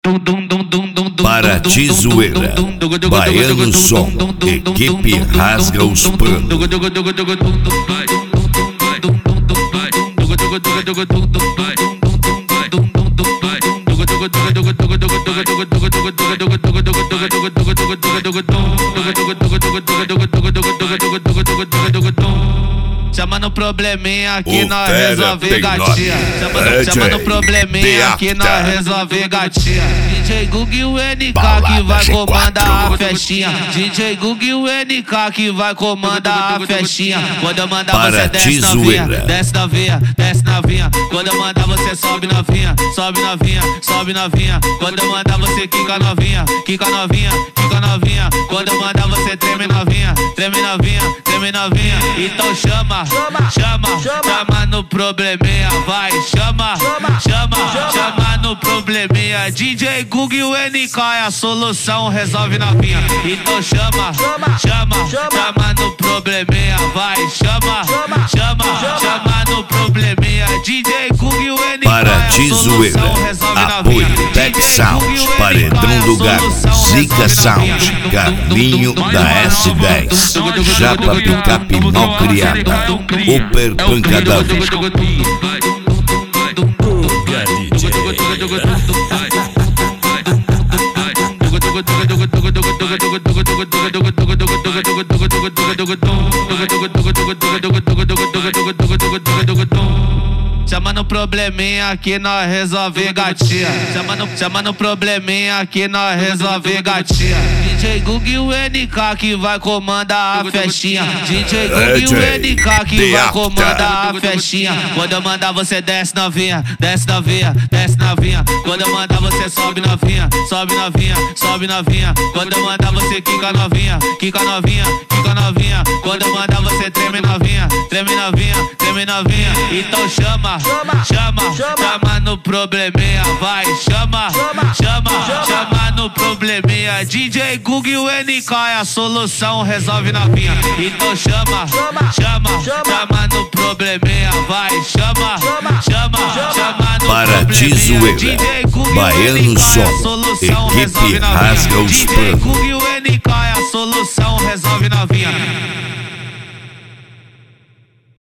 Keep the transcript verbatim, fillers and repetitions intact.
Paraty Zoeira, Baiano Som, equipe rasga os panos. Chama no probleminha que nós resolve gatinha. Chama, chama no probleminha que nós resolve gatinha. D J Gug e o N K que vai comandar a festinha. D J Gug e o N K que vai comandar a festinha. Quando eu mandar você desce novinha, desce novinha, desce novinha. Quando eu mandar você sobe novinha, sobe novinha, sobe novinha. Quando eu mandar você quica novinha, quica novinha, quica novinha. Quando eu mandar você treme novinha, treme novinha, treme novinha. Então chama, chama, chama no probleminha, vai, chama, chama, chama no probleminha. D J Gug e o N K é a solução, resolve novinha. Então chama, chama, chama no probleminha, vai, chama, chama, chama no probleminha. D J Gug e o N K Paraty Zoeira, apoio Tech Sound, Paredão do Gago, Zica Sound, Carlinho da S dez, Japa Picape mal criada, Super Pancadão. Chama no probleminha que nós resolve gatinha. Chama no, chama no probleminha que nós resolve gatinha. D J Gug e o N K que vai comandar a festinha. D J Gug e o N K que vai comandar a festinha. Quando eu mandar você desce novinha, desce novinha, desce novinha. Quando eu mandar você sobe novinha, sobe novinha, sobe novinha. Quando eu mandar você quica novinha, quica novinha, quica novinha. Quando eu mandar você treme novinha, treme novinha, treme novinha. Então chama, chama, chama no probleminha, vai, chama, chama, chama no probleminha. D J Gug e o N K é a solução, resolve novinha. Então chama, chama, chama no probleminha, vai, chama, chama, chama no Paraty Zoeira, Baiano Som, equipe rasga os panos. D J Gug e o N K é a solução, resolve novinha.